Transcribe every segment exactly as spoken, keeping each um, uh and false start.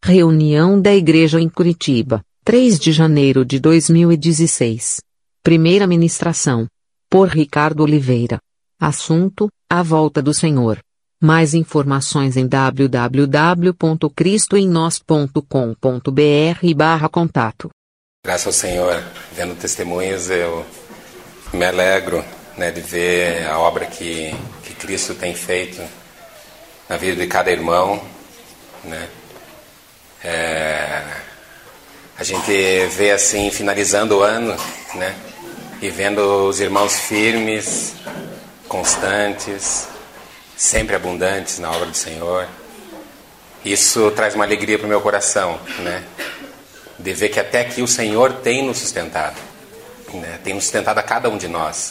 Reunião da Igreja em Curitiba, três de janeiro de dois mil e dezesseis. Primeira ministração. Por Ricardo Oliveira. Assunto: a volta do Senhor. Mais informações em w w w ponto cristo em nós ponto com ponto b r barra contato. Graças ao Senhor, vendo testemunhos, eu me alegro, né, de ver a obra que, que Cristo tem feito na vida de cada irmão, né? É, a gente vê assim, finalizando o ano, né, e vendo os irmãos firmes, constantes, sempre abundantes na obra do Senhor. Isso traz uma alegria para o meu coração, né, de ver que até aqui o Senhor tem nos sustentado, né, tem nos sustentado a cada um de nós.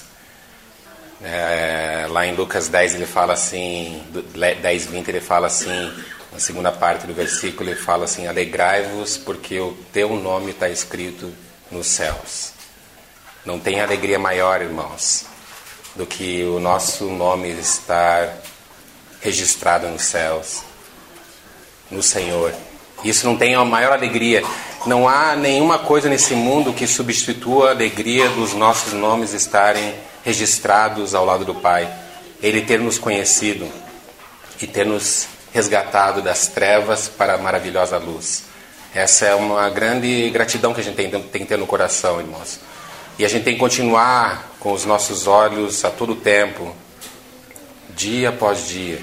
É, lá em Lucas dez ele fala assim, dez, vinte ele fala assim, na segunda parte do versículo ele fala assim: alegrai-vos porque o teu nome está escrito nos céus. Não tem alegria maior, irmãos, do que o nosso nome estar registrado nos céus, no Senhor. Isso não tem a maior alegria. Não há nenhuma coisa nesse mundo que substitua a alegria dos nossos nomes estarem registrados ao lado do Pai. Ele ter nos conhecido e ter nos resgatado das trevas para a maravilhosa luz. Essa é uma grande gratidão que a gente tem, tem que ter no coração, irmãos. E a gente tem que continuar com os nossos olhos a todo tempo, dia após dia.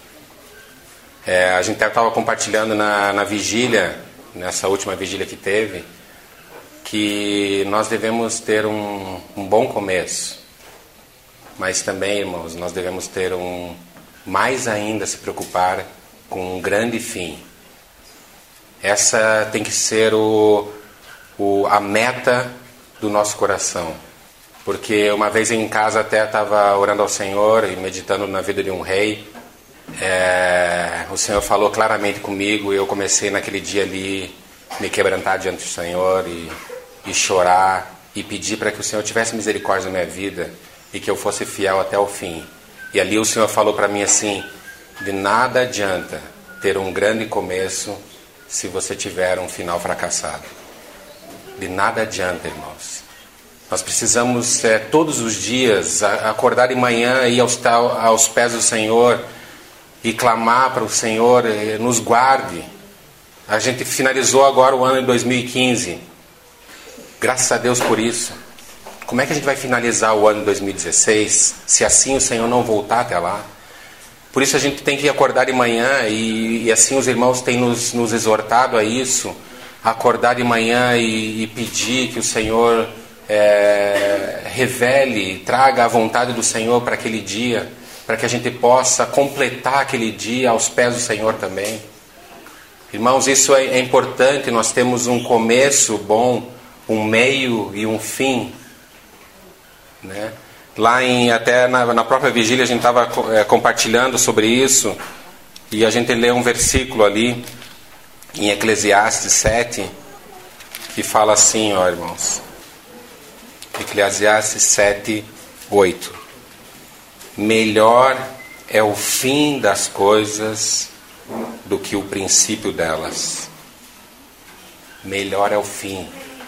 É, a gente estava compartilhando na, na vigília, nessa última vigília que teve, que nós devemos ter um, um bom começo. Mas também, irmãos, nós devemos ter um, mais ainda se preocupar com um grande fim. Essa tem que ser o, o, a meta do nosso coração. Porque uma vez em casa até estava orando ao Senhor e meditando na vida de um rei. É, o Senhor falou claramente comigo e eu comecei naquele dia ali me quebrantar diante do Senhor e, e chorar e pedir para que o Senhor tivesse misericórdia na minha vida e que eu fosse fiel até o fim. E ali o Senhor falou para mim assim: de nada adianta ter um grande começo se você tiver um final fracassado. De nada adianta, irmãos. Nós precisamos é, todos os dias acordar de manhã e ir aos, aos pés do Senhor e clamar para o Senhor, eh, nos guarde. A gente finalizou agora o ano de dois mil e quinze. Graças a Deus por isso. Como é que a gente vai finalizar o ano de dois mil e dezesseis se assim o Senhor não voltar até lá? Por isso a gente tem que acordar de manhã e, e assim os irmãos têm nos, nos exortado a isso, a acordar de manhã e, e pedir que o Senhor é, revele, traga a vontade do Senhor para aquele dia, para que a gente possa completar aquele dia aos pés do Senhor também. Irmãos, isso é, é importante. Nós temos um começo bom, um meio e um fim, né? Lá em, até na, na própria vigília a gente estava é, compartilhando sobre isso, e a gente lê um versículo ali em Eclesiastes sete que fala assim, ó irmãos, Eclesiastes sete, oito: melhor é o fim das coisas do que o princípio delas. Melhor é o fim.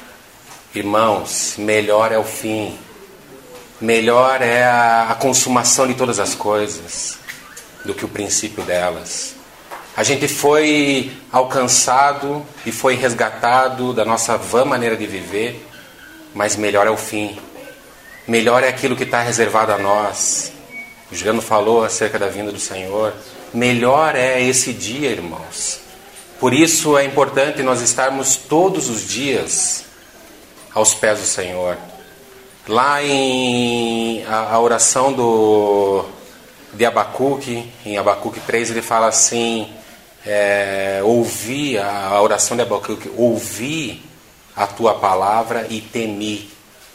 Irmãos, melhor é o fim. Melhor é a, a consumação de todas as coisas do que o princípio delas. A gente foi alcançado e foi resgatado da nossa vã maneira de viver, mas melhor é o fim. Melhor é aquilo que está reservado a nós. O Juliano falou acerca da vinda do Senhor. Melhor é esse dia, irmãos. Por isso é importante nós estarmos todos os dias aos pés do Senhor. Lá em a, a oração do, de Abacuque, em Abacuque três, ele fala assim, é, ouvi, a, a oração de Abacuque, ouvi a tua palavra e temi.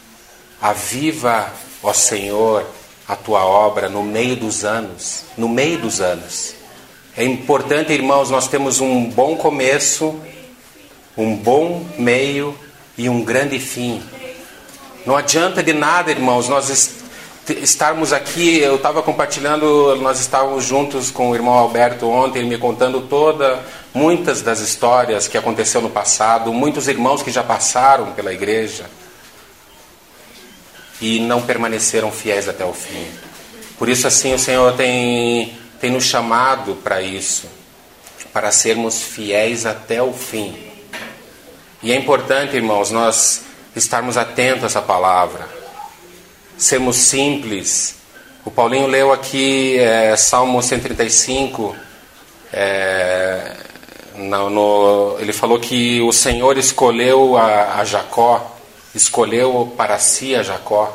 Aviva, ó Senhor, a tua obra no meio dos anos, no meio dos anos. É importante, irmãos, nós temos um bom começo, um bom meio e um grande fim. Não adianta de nada, irmãos, nós estarmos aqui. Eu estava compartilhando, nós estávamos juntos com o irmão Alberto ontem, ele me contando toda, muitas das histórias que aconteceu no passado, muitos irmãos que já passaram pela igreja e não permaneceram fiéis até o fim. Por isso assim o Senhor tem, tem nos chamado para isso, para sermos fiéis até o fim. E é importante, irmãos, nós estarmos atentos a essa palavra, sermos simples. O Paulinho leu aqui é, Salmo cento e trinta e cinco, é, no, no, ele falou que o Senhor escolheu a, a Jacó, escolheu para si a Jacó.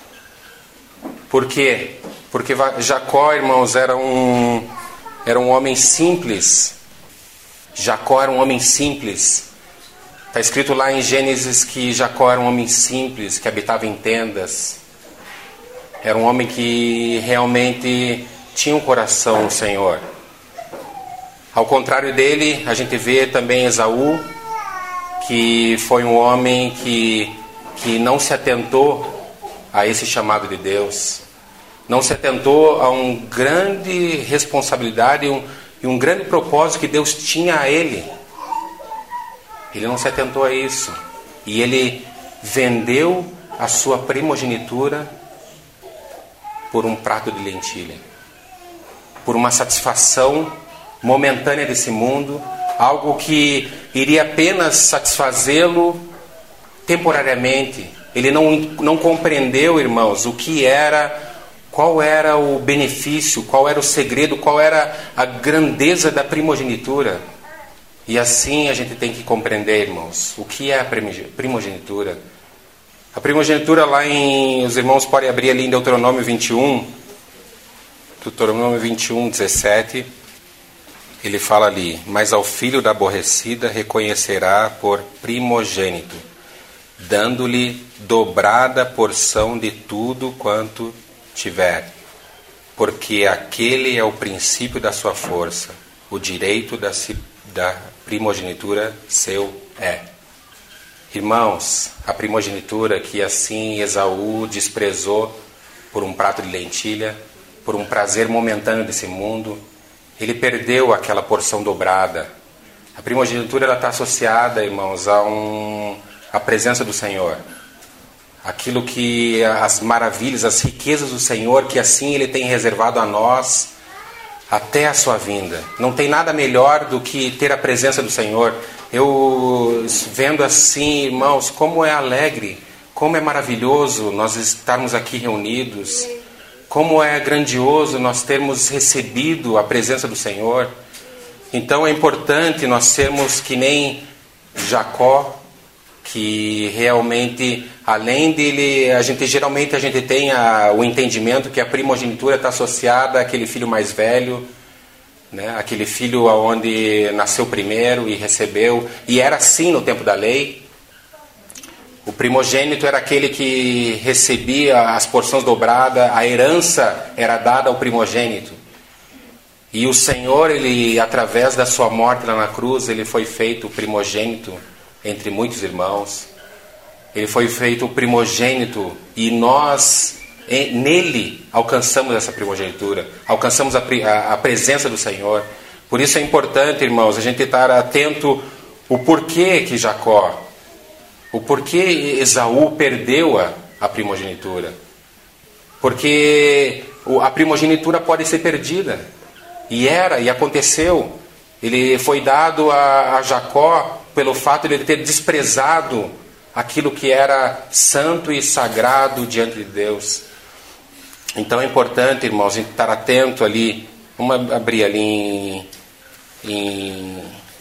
Por quê? Porque Jacó, irmãos, era um, era um homem simples. Jacó era um homem simples. Está escrito lá em Gênesis que Jacó era um homem simples, que habitava em tendas. Era um homem que realmente tinha um coração no Senhor. Ao contrário dele, a gente vê também Esaú, que foi um homem que, que não se atentou a esse chamado de Deus. Não se atentou a uma grande responsabilidade e um, e um grande propósito que Deus tinha a ele. Ele não se atentou a isso. E ele vendeu a sua primogenitura por um prato de lentilha. Por uma satisfação momentânea desse mundo. Algo que iria apenas satisfazê-lo temporariamente. Ele não, não compreendeu, irmãos, o que era, qual era o benefício, qual era o segredo, qual era a grandeza da primogenitura. E assim a gente tem que compreender, irmãos, o que é a primogenitura. A primogenitura lá em... Os irmãos podem abrir ali em Deuteronômio vinte e um. Deuteronômio vinte e um, dezessete. Ele fala ali: mas ao filho da aborrecida reconhecerá por primogênito, dando-lhe dobrada porção de tudo quanto tiver. Porque aquele é o princípio da sua força, o direito da da primogenitura seu é. Irmãos, a primogenitura que assim Esaú desprezou por um prato de lentilha, por um prazer momentâneo desse mundo, ele perdeu aquela porção dobrada. A primogenitura ela está associada, irmãos, a, um, a presença do Senhor. Aquilo que, as maravilhas, as riquezas do Senhor, que assim Ele tem reservado a nós, até a sua vinda. Não tem nada melhor do que ter a presença do Senhor. Eu vendo assim, irmãos, como é alegre, como é maravilhoso nós estarmos aqui reunidos, como é grandioso nós termos recebido a presença do Senhor. Então é importante nós sermos que nem Jacó, que realmente, além dele, a gente geralmente a gente tem a, o entendimento que a primogenitura está associada àquele filho mais velho, né? Aquele filho onde nasceu primeiro e recebeu, e era assim no tempo da lei. O primogênito era aquele que recebia as porções dobradas, a herança era dada ao primogênito. E o Senhor, ele, através da sua morte lá na cruz, ele foi feito primogênito entre muitos irmãos. Ele foi feito primogênito e nós, nele, alcançamos essa primogenitura, alcançamos a, a, a presença do Senhor. Por isso é importante, irmãos, a gente estar atento o porquê que Jacó, o porquê Esaú perdeu a, a primogenitura. Porque a primogenitura pode ser perdida. E era, e aconteceu. Ele foi dado a, a Jacó pelo fato de ele ter desprezado aquilo que era santo e sagrado diante de Deus. Então é importante, irmãos, a gente estar atento ali. Vamos abrir ali em, em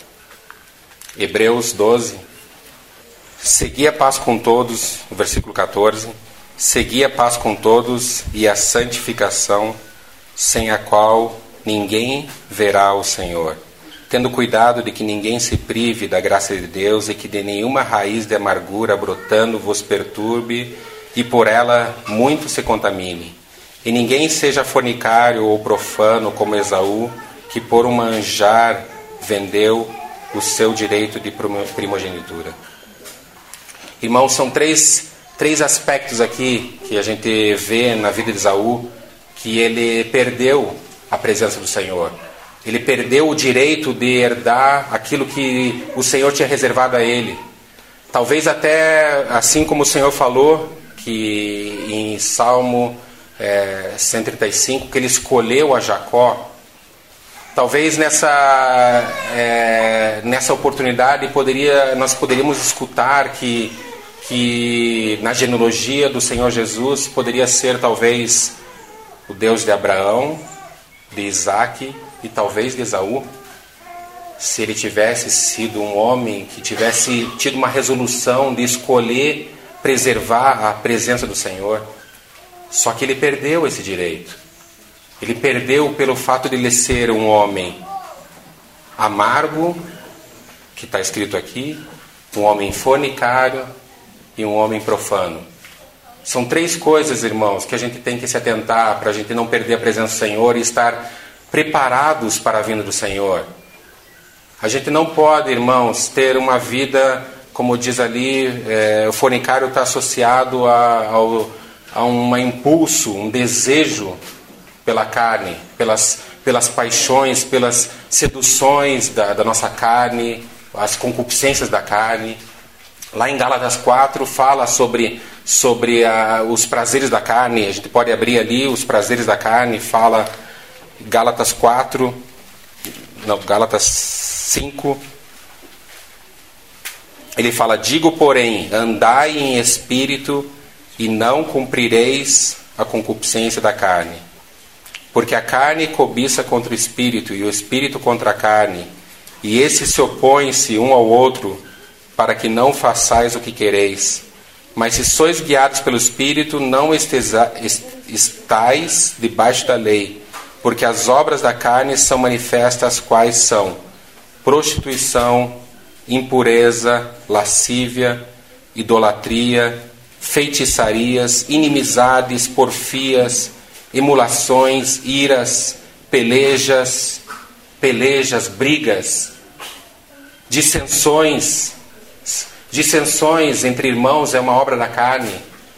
Hebreus doze. Segui a paz com todos, no versículo catorze. Segui a paz com todos e a santificação, sem a qual ninguém verá o Senhor, tendo cuidado de que ninguém se prive da graça de Deus e que de nenhuma raiz de amargura brotando vos perturbe e por ela muito se contamine. E ninguém seja fornicário ou profano como Esaú, que por um manjar vendeu o seu direito de primogenitura. Irmãos, são três três aspectos aqui que a gente vê na vida de Esaú, que ele perdeu a presença do Senhor. Ele perdeu o direito de herdar aquilo que o Senhor tinha reservado a ele. Talvez até, assim como o Senhor falou, que em Salmo é, cento e trinta e cinco, que ele escolheu a Jacó. Talvez nessa, é, nessa oportunidade poderia, nós poderíamos escutar que, que na genealogia do Senhor Jesus poderia ser talvez o Deus de Abraão, de Isaac e talvez de Esaú. Se ele tivesse sido um homem que tivesse tido uma resolução de escolher preservar a presença do Senhor. Só que ele perdeu esse direito. Ele perdeu pelo fato de ele ser um homem amargo, que está escrito aqui, um homem fornicário e um homem profano. São três coisas, irmãos, que a gente tem que se atentar para a gente não perder a presença do Senhor e estar preparados para a vinda do Senhor. A gente não pode, irmãos, ter uma vida, como diz ali, é, o fornicário está associado a, ao, a um impulso, um desejo pela carne, pelas, pelas paixões, pelas seduções da, da nossa carne, as concupiscências da carne. Lá em Gálatas quatro fala sobre, sobre a, os prazeres da carne. A gente pode abrir ali os prazeres da carne, fala Gálatas quatro, não, Gálatas cinco. Ele fala: digo, porém, andai em espírito e não cumprireis a concupiscência da carne. Porque a carne cobiça contra o espírito e o espírito contra a carne, e esses se opõem-se um ao outro, para que não façais o que quereis. Mas se sois guiados pelo espírito, não estesa, estais debaixo da lei, porque as obras da carne são manifestas, quais são: prostituição, impureza, lascívia, idolatria, feitiçarias, inimizades, porfias, emulações, iras, pelejas, pelejas, brigas, dissensões. Dissensões entre irmãos é uma obra da carne.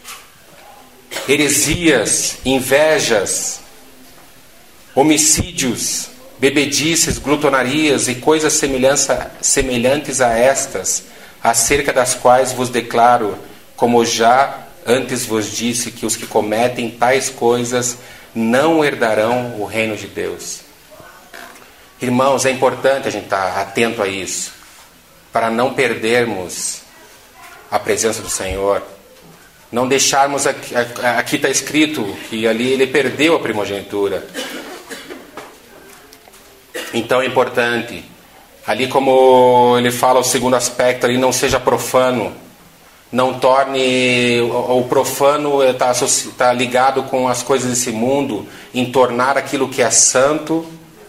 Heresias, invejas, homicídios, bebedices, glutonarias e coisas semelhantes a estas, acerca das quais vos declaro, como já antes vos disse, que os que cometem tais coisas não herdarão o reino de Deus. Irmãos, é importante a gente estar atento a isso, para não perdermos a presença do Senhor. Não deixarmos, aqui, aqui está escrito que ali ele perdeu a primogenitura. Então é importante, ali como ele fala o segundo aspecto, ali, não seja profano. Não torne, o profano está tá ligado com as coisas desse mundo, em tornar aquilo que é santo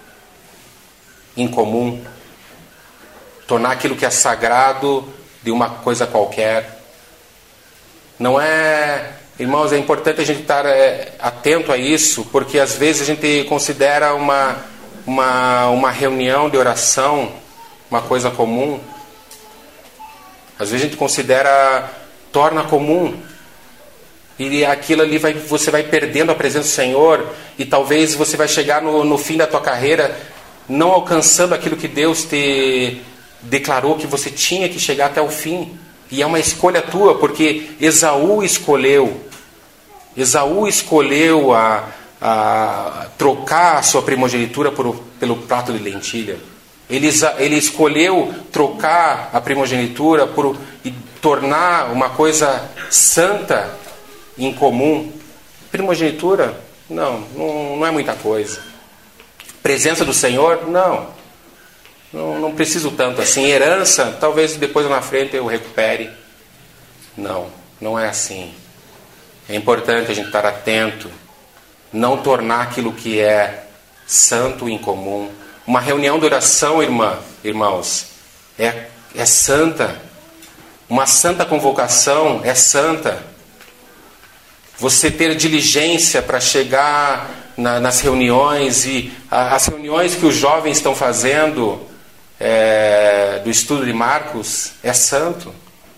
incomum. Tornar aquilo que é sagrado de uma coisa qualquer. Não é, irmãos, é importante a gente estar é, atento a isso, porque às vezes a gente considera uma, uma, uma reunião de oração uma coisa comum. Às vezes a gente considera, torna comum, e aquilo ali vai, você vai perdendo a presença do Senhor, e talvez você vai chegar no, no fim da tua carreira não alcançando aquilo que Deus te declarou que você tinha que chegar até o fim. E é uma escolha tua, porque Esaú escolheu, Esaú escolheu a, a trocar a sua primogenitura por, pelo prato de lentilha. Ele, ele escolheu trocar a primogenitura por, e tornar uma coisa santa incomum. Primogenitura? Não, não, não é muita coisa. Presença do Senhor? Não. Não, não preciso tanto assim. Herança, talvez depois ou na frente eu recupere. Não, não é assim. É importante a gente estar atento. Não tornar aquilo que é santo incomum. Uma reunião de oração, irmã, irmãos, é, é santa. Uma santa convocação é santa. Você ter diligência para chegar na, nas reuniões, e a, as reuniões que os jovens estão fazendo é, do estudo de Marcos, é santo.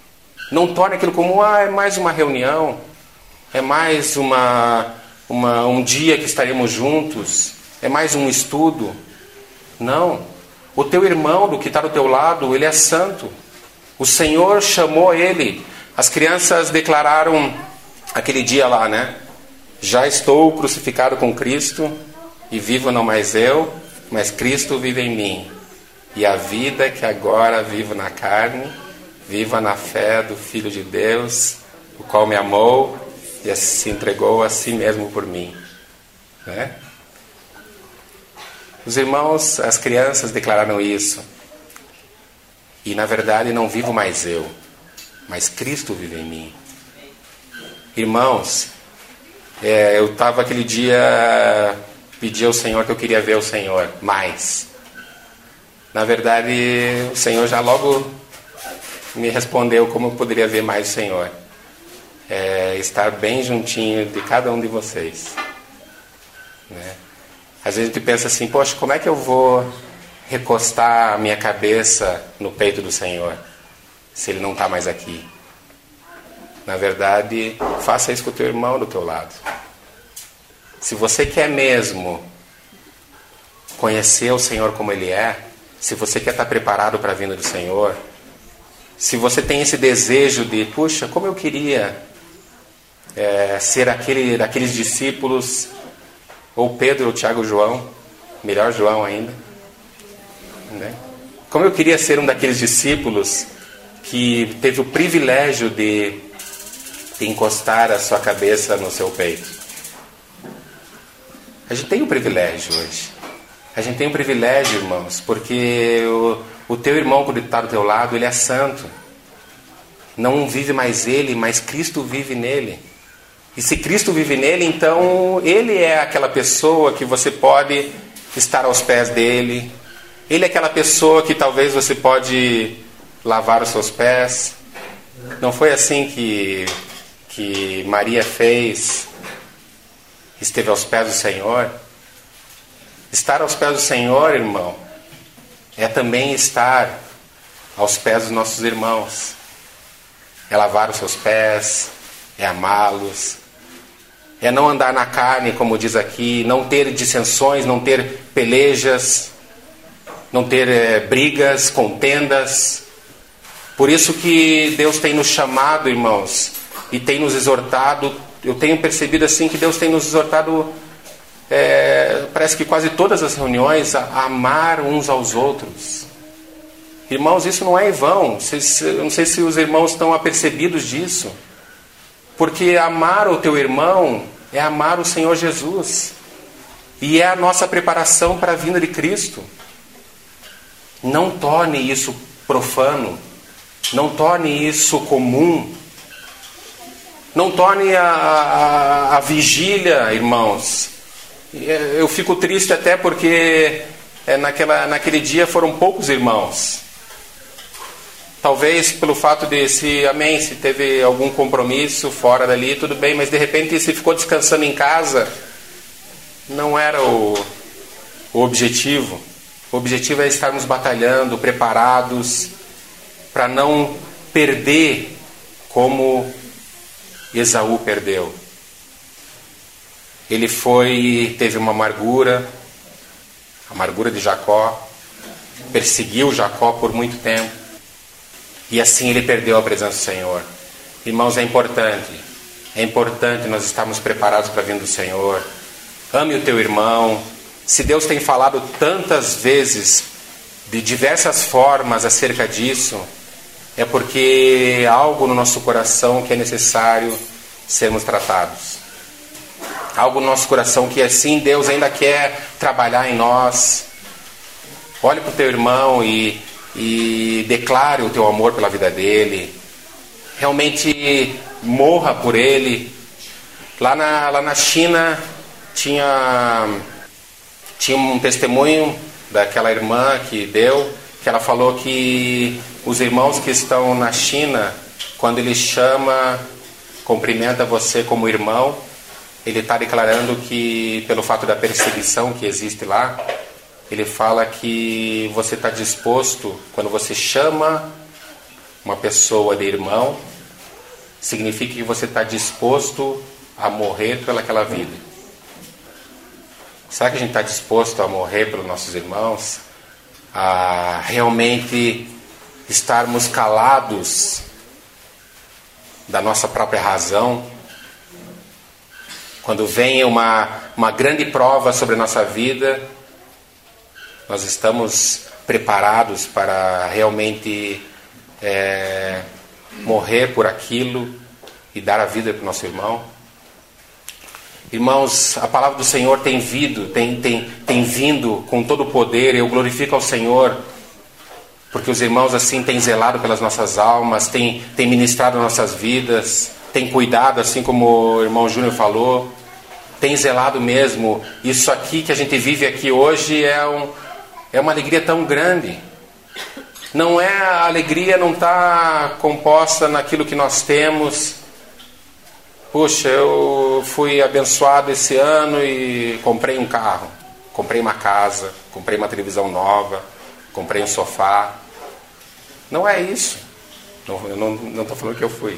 Não torne aquilo como, ah, é mais uma reunião, é mais uma, uma, um dia que estaremos juntos, é mais um estudo. Não. O teu irmão, do que está do teu lado, ele é santo. O Senhor chamou ele. As crianças declararam aquele dia lá, né? Já estou crucificado com Cristo e vivo não mais eu, mas Cristo vive em mim. E a vida que agora vivo na carne, viva na fé do Filho de Deus, o qual me amou e se entregou a si mesmo por mim. Né? Os irmãos, as crianças declararam isso. E na verdade não vivo mais eu, mas Cristo vive em mim. Irmãos, é, eu estava aquele dia, pedi ao Senhor que eu queria ver o Senhor mais. Na verdade, o Senhor já logo me respondeu como eu poderia ver mais o Senhor. É, estar bem juntinho de cada um de vocês. Né? Às vezes a gente pensa assim, poxa, como é que eu vou recostar a minha cabeça no peito do Senhor, se Ele não está mais aqui? Na verdade, faça isso com o teu irmão do teu lado. Se você quer mesmo conhecer o Senhor como Ele é, se você quer estar preparado para a vinda do Senhor, se você tem esse desejo de, puxa, como eu queria é, ser aquele, daqueles discípulos, ou Pedro, ou Tiago, ou João, melhor João ainda, né? Como eu queria ser um daqueles discípulos que teve o privilégio de, de encostar a sua cabeça no seu peito. A gente tem um privilégio hoje. A gente tem um privilégio, irmãos, porque o, o teu irmão, quando está do teu lado, ele é santo. Não vive mais ele, mas Cristo vive nele. E se Cristo vive nele, então ele é aquela pessoa que você pode estar aos pés dele. Ele é aquela pessoa que talvez você pode lavar os seus pés. Não foi assim que, que Maria fez, esteve aos pés do Senhor? Estar aos pés do Senhor, irmão, é também estar aos pés dos nossos irmãos. É lavar os seus pés, é amá-los, é não andar na carne, como diz aqui, não ter dissensões, não ter pelejas, não ter é, brigas, contendas. Por isso que Deus tem nos chamado, irmãos, e tem nos exortado. Eu tenho percebido assim que Deus tem nos exortado, é, parece que quase todas as reuniões, a, a amar uns aos outros. Irmãos, isso não é em vão. Eu não sei se os irmãos estão apercebidos disso. Porque amar o teu irmão é amar o Senhor Jesus. E é a nossa preparação para a vinda de Cristo. Não torne isso profano. Não torne isso comum. Não torne a, a, a vigília, irmãos. Eu fico triste até porque é, naquela, naquele dia foram poucos irmãos. Talvez pelo fato de se, amém, se teve algum compromisso fora dali, tudo bem, mas de repente se ficou descansando em casa, não era o, o objetivo. O objetivo é estarmos batalhando, preparados, para não perder como Esaú perdeu. Ele foi, teve uma amargura, a amargura de Jacó, perseguiu Jacó por muito tempo. E assim ele perdeu a presença do Senhor. Irmãos, é importante. É importante nós estarmos preparados para a vinda do Senhor. Ame o teu irmão. Se Deus tem falado tantas vezes, de diversas formas acerca disso, é porque há algo no nosso coração que é necessário sermos tratados. Algo no nosso coração que assim Deus ainda quer trabalhar em nós. Olhe para o teu irmão e... e declare o teu amor pela vida dele, realmente morra por ele. Lá na, lá na China tinha, tinha um testemunho daquela irmã que deu, que ela falou que os irmãos que estão na China, quando ele chama, cumprimenta você como irmão, ele está declarando que pelo fato da perseguição que existe lá, ele fala que você está disposto, quando você chama uma pessoa de irmão, significa que você está disposto a morrer pelaquela vida. Será que a gente está disposto a morrer pelos nossos irmãos? A realmente estarmos calados da nossa própria razão? Quando vem uma, uma grande prova sobre a nossa vida, nós estamos preparados para realmente é, morrer por aquilo e dar a vida para o nosso irmão? Irmãos, a palavra do Senhor tem vindo, tem, tem, tem vindo com todo o poder. Eu glorifico ao Senhor, porque os irmãos assim têm zelado pelas nossas almas, têm, têm ministrado nossas vidas, têm cuidado, assim como o irmão Júnior falou, têm zelado mesmo. Isso aqui que a gente vive aqui hoje é, um, é uma alegria tão grande. Não é, a alegria não está composta naquilo que nós temos. Puxa, eu fui abençoado esse ano e comprei um carro, comprei uma casa, comprei uma televisão nova, comprei um sofá. Não é isso. Não, eu não estou falando que eu fui.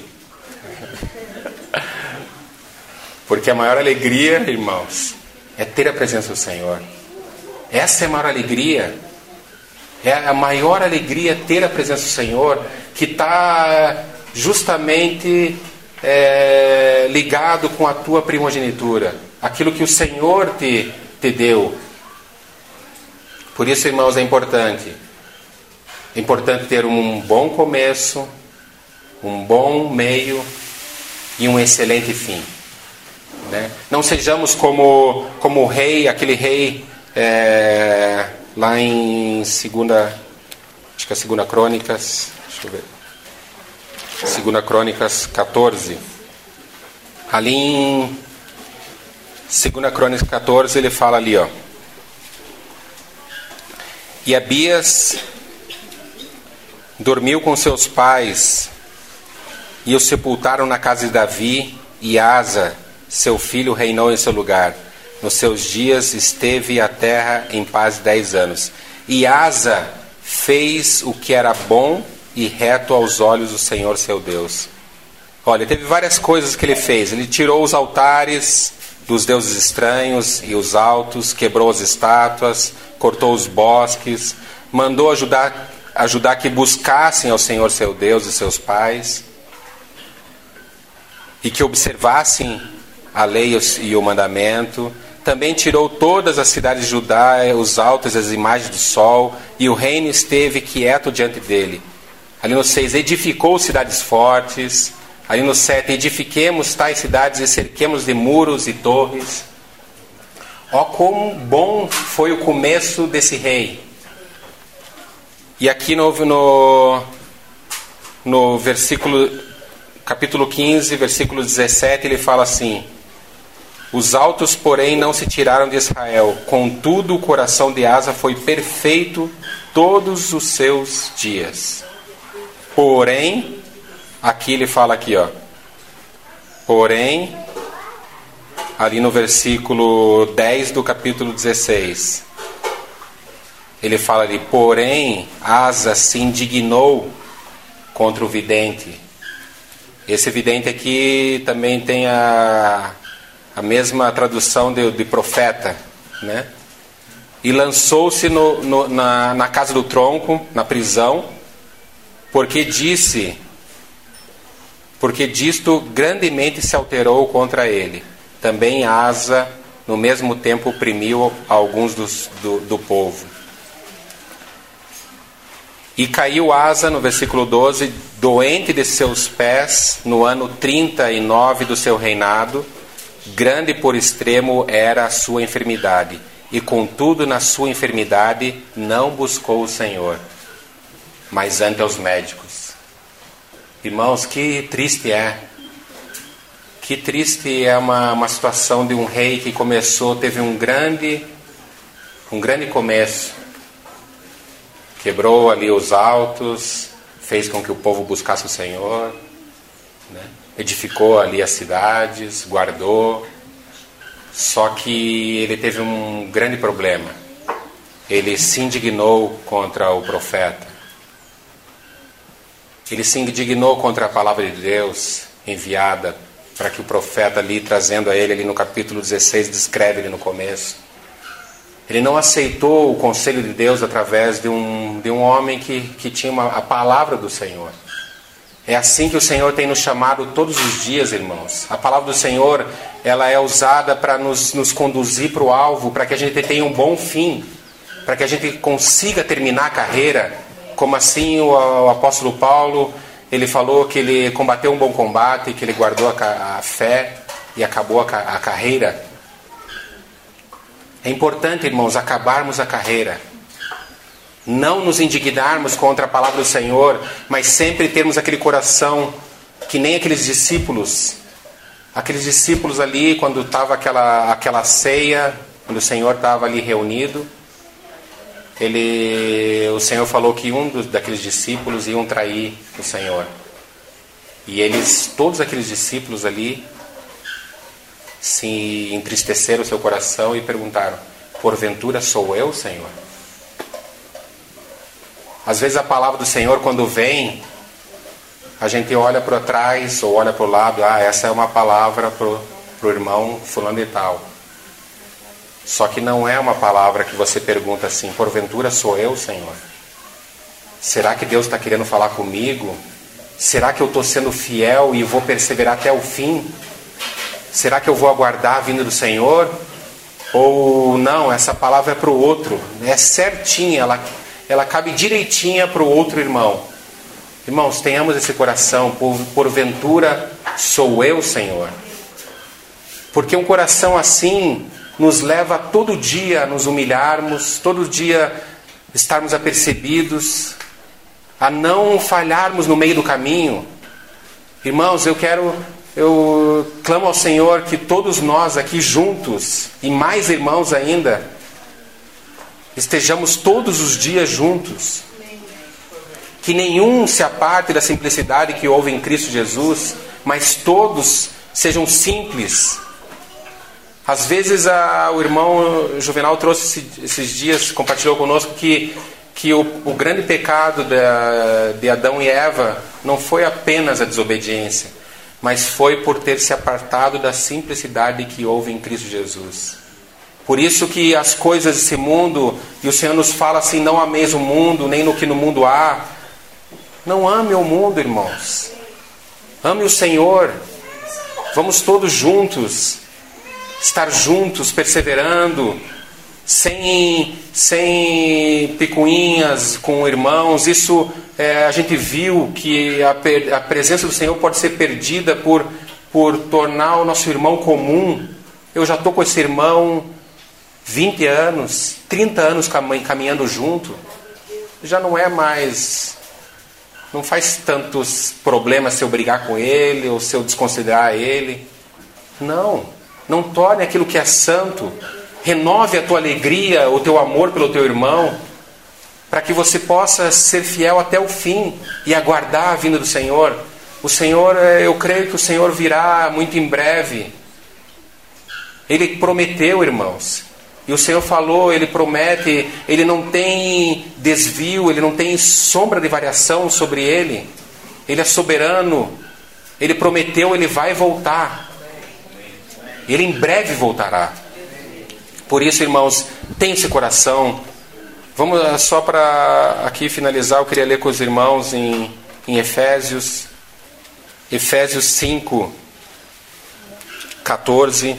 Porque a maior alegria, irmãos, é ter a presença do Senhor. Essa é a maior alegria. É a maior alegria ter a presença do Senhor, que está justamente é, ligado com a tua primogenitura, aquilo que o Senhor te, te deu. Por isso, irmãos, é importante. É importante ter um bom começo, um bom meio e um excelente fim. Né? Não sejamos como, como o rei, aquele rei é, lá em segunda, acho que é segunda Crônicas, deixa eu ver, segunda Crônicas catorze. Ali em segunda Crônicas catorze ele fala ali, ó. E Abias dormiu com seus pais e o sepultaram na casa de Davi, e Asa, seu filho, reinou em seu lugar. Nos seus dias esteve a terra em paz dez anos. E Asa fez o que era bom e reto aos olhos do Senhor seu Deus. Olha, teve várias coisas que ele fez. Ele tirou os altares dos deuses estranhos e os altos, quebrou as estátuas, cortou os bosques, mandou ajudar, ajudar que buscassem ao Senhor seu Deus e seus pais, e que observassem a lei e o mandamento. Também tirou todas as cidades de Judá, os altos e as imagens do sol, e o reino esteve quieto diante dele. Ali no seis, edificou cidades fortes. Ali no sete, edifiquemos tais cidades e cerquemos de muros e torres. Ó, como bom foi o começo desse rei. E aqui no, no, no versículo, capítulo quinze, versículo dezessete, ele fala assim: os altos, porém, não se tiraram de Israel. Contudo, o coração de Asa foi perfeito todos os seus dias. Porém, aqui ele fala aqui, ó. Porém, ali no versículo dez do capítulo dezesseis, ele fala ali: porém, Asa se indignou contra o vidente. Esse vidente aqui também tem a... a mesma tradução de, de profeta, né? E lançou-se no, no, na, na casa do tronco, na prisão, porque disse, porque disto grandemente se alterou contra ele. Também Asa, no mesmo tempo, oprimiu alguns dos, do, do povo. E caiu Asa, no versículo doze, doente de seus pés, no ano trinta e nove do seu reinado. Grande por extremo era a sua enfermidade, e contudo na sua enfermidade não buscou o Senhor, mas ante aos médicos. Irmãos, que triste é, que triste é uma, uma situação de um rei que começou, teve um grande, um grande começo, quebrou ali os altos, fez com que o povo buscasse o Senhor, né? Edificou ali as cidades, guardou. Só que ele teve um grande problema. Ele se indignou contra o profeta. Ele se indignou contra a palavra de Deus. enviada para que o profeta ali, trazendo a ele ali no capítulo dezesseis, descreve ele no começo. Ele não aceitou o conselho de Deus através de um, de um homem que, que tinha uma, a palavra do Senhor. É assim que o Senhor tem nos chamado todos os dias, irmãos. A palavra do Senhor, ela é usada para nos, nos conduzir para o alvo, para que a gente tenha um bom fim, para que a gente consiga terminar a carreira. Como assim o, o apóstolo Paulo, ele falou que ele combateu um bom combate, que ele guardou a, a fé e acabou a, a carreira. É importante, irmãos, acabarmos a carreira. Não nos indignarmos contra a palavra do Senhor, mas sempre termos aquele coração que nem aqueles discípulos. Aqueles discípulos ali, quando estava aquela, aquela ceia, quando o Senhor estava ali reunido, ele, o Senhor falou que um dos, daqueles discípulos iam trair o Senhor. E eles, todos aqueles discípulos ali, se entristeceram o seu coração e perguntaram: porventura sou eu, Senhor? Às vezes a palavra do Senhor, quando vem, a gente olha para trás ou olha para o lado, ah, essa é uma palavra para o irmão fulano e tal. Só que não é uma palavra que você pergunta assim: porventura sou eu, Senhor? Será que Deus está querendo falar comigo? Será que eu estou sendo fiel e vou perseverar até o fim? Será que eu vou aguardar a vinda do Senhor? Ou não, essa palavra é para o outro, é certinha, ela... ela cabe direitinha para o outro irmão. Irmãos, tenhamos esse coração: por, porventura sou eu, Senhor? Porque um coração assim nos leva todo dia a nos humilharmos, todo dia estarmos apercebidos, a não falharmos no meio do caminho. Irmãos, eu quero, eu clamo ao Senhor que todos nós aqui juntos, e mais irmãos ainda, estejamos todos os dias juntos. Que nenhum se aparte da simplicidade que houve em Cristo Jesus, mas todos sejam simples. Às vezes a, o irmão Juvenal trouxe esse, esses dias, compartilhou conosco que, que o, o grande pecado da, de Adão e Eva não foi apenas a desobediência, mas foi por ter se apartado da simplicidade que houve em Cristo Jesus. Por isso que as coisas desse mundo, e o Senhor nos fala assim: não ameis o mundo, nem no que no mundo há. Não ame o mundo, irmãos. Ame o Senhor. Vamos todos juntos, estar juntos, perseverando, sem, sem picuinhas com irmãos. Isso é, a gente viu que a, a presença do Senhor pode ser perdida por, por tornar o nosso irmão comum. Eu já estou com esse irmão vinte anos, trinta anos caminhando junto, já não é mais, não faz tantos problemas se eu brigar com ele ou se eu desconsiderar ele. Não, não torne aquilo que é santo. Renove a tua alegria, o teu amor pelo teu irmão, para que você possa ser fiel até o fim e aguardar a vinda do Senhor. O Senhor, eu creio que o Senhor virá muito em breve. Ele prometeu, irmãos. E o Senhor falou, Ele promete, Ele não tem desvio, Ele não tem sombra de variação sobre Ele. Ele é soberano, Ele prometeu, Ele vai voltar. Ele em breve voltará. Por isso, irmãos, tenha esse coração. Vamos só para aqui finalizar, eu queria ler com os irmãos em, em Efésios, Efésios cinco, catorze.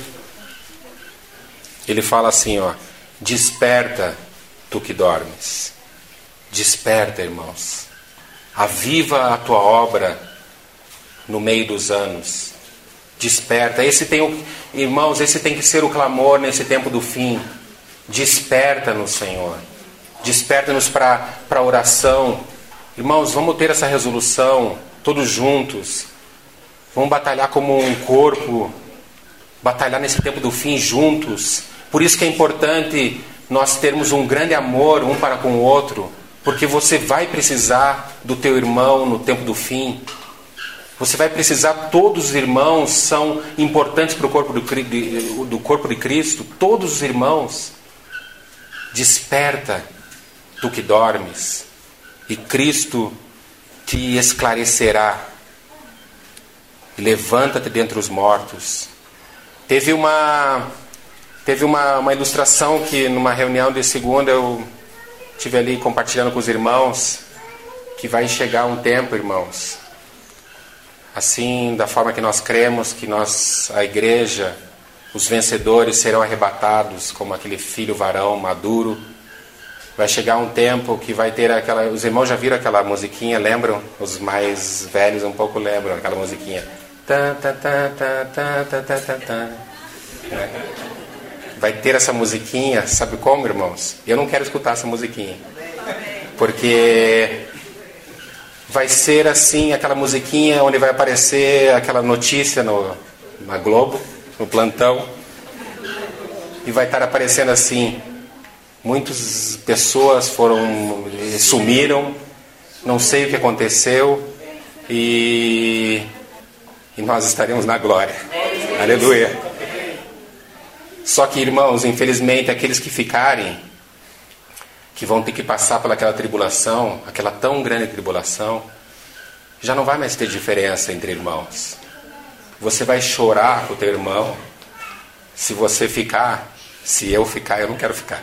Ele fala assim, ó: desperta, tu que dormes. Desperta, irmãos. Aviva a tua obra no meio dos anos. Desperta. Esse tem o, irmãos, esse tem que ser o clamor nesse tempo do fim. Desperta-nos, Senhor. Desperta-nos para a oração. Irmãos, vamos ter essa resolução, todos juntos. Vamos batalhar como um corpo. Batalhar nesse tempo do fim juntos. Por isso que é importante nós termos um grande amor um para com o outro, porque você vai precisar do teu irmão no tempo do fim. Você vai precisar, todos os irmãos são importantes para o corpo do, do corpo de Cristo, todos os irmãos. Desperta, tu que dormes, e Cristo te esclarecerá. e levanta-te dentre os mortos. Teve uma, teve uma, uma ilustração que numa reunião de segunda eu estive ali compartilhando com os irmãos, que vai chegar um tempo, irmãos, assim, da forma que nós cremos, que nós, a igreja, os vencedores serão arrebatados como aquele filho varão maduro. Vai chegar um tempo que vai ter aquela... Os irmãos já viram aquela musiquinha, lembram? Os mais velhos um pouco lembram aquela musiquinha. Vai ter essa musiquinha, sabe como, irmãos? Eu não quero escutar essa musiquinha, porque vai ser assim, aquela musiquinha onde vai aparecer aquela notícia no, na Globo, no plantão, e vai estar aparecendo assim: muitas pessoas foram, sumiram, não sei o que aconteceu, e, e nós estaremos na glória. Aleluia. Só que, irmãos, infelizmente, aqueles que ficarem, que vão ter que passar pelaquela tribulação, aquela tão grande tribulação, já não vai mais ter diferença entre irmãos. Você vai chorar com o teu irmão. Se você ficar, se eu ficar, eu não quero ficar.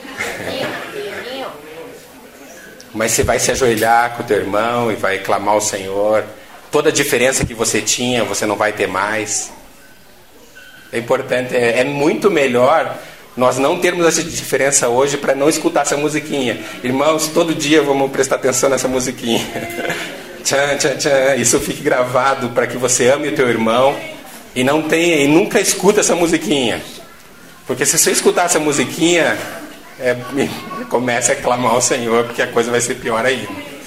Mas você vai se ajoelhar com o teu irmão e vai clamar ao Senhor. Toda a diferença que você tinha, você não vai ter mais. É importante, é, é muito melhor nós não termos essa diferença hoje para não escutar essa musiquinha. Irmãos, todo dia vamos prestar atenção nessa musiquinha. Tchan, tchan, tchan. Isso fique gravado para que você ame o teu irmão e não tenha, e nunca escuta essa musiquinha. Porque se você escutar essa musiquinha, é, comece a clamar ao Senhor, porque a coisa vai ser pior ainda.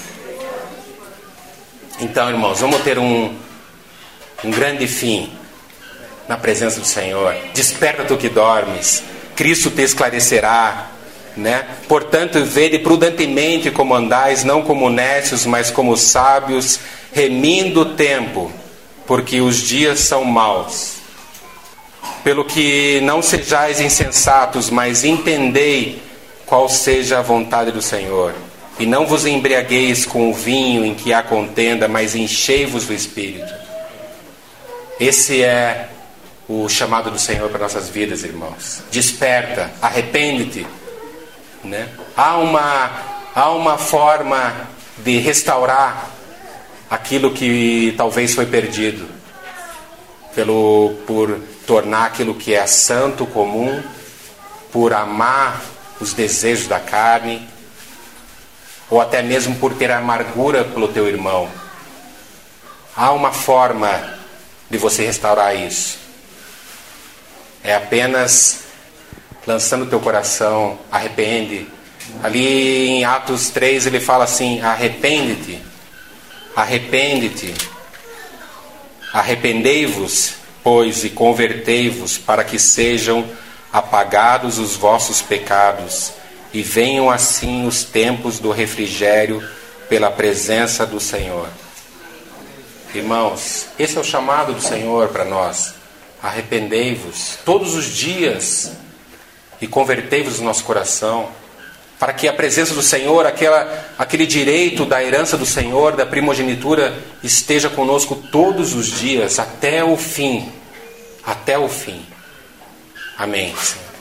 Então, irmãos, vamos ter um, um grande fim na presença do Senhor. Desperta tu que dormes, Cristo te esclarecerá, né? Portanto, vede prudentemente como andais, não como nécios, mas como sábios, remindo o tempo, porque os dias são maus. Pelo que não sejais insensatos, mas entendei qual seja a vontade do Senhor. E não vos embriagueis com o vinho em que há contenda, mas enchei-vos do Espírito. Esse é o chamado do Senhor para nossas vidas, irmãos. Desperta, arrepende-te, né? Há uma, há uma forma de restaurar aquilo que talvez foi perdido, pelo, por tornar aquilo que é santo, comum, por amar os desejos da carne, ou até mesmo por ter amargura pelo teu irmão. Há uma forma de você restaurar isso. É apenas lançando o teu coração, arrepende. Ali em Atos três ele fala assim: arrepende-te, arrepende-te, arrependei-vos, pois, e convertei-vos, para que sejam apagados os vossos pecados, e venham assim os tempos do refrigério pela presença do Senhor. Irmãos, esse é o chamado do Senhor para nós. Arrependei-vos todos os dias e convertei-vos no nosso coração, para que a presença do Senhor, aquela, aquele direito da herança do Senhor, da primogenitura, esteja conosco todos os dias, até o fim. Até o fim. Amém, Senhor.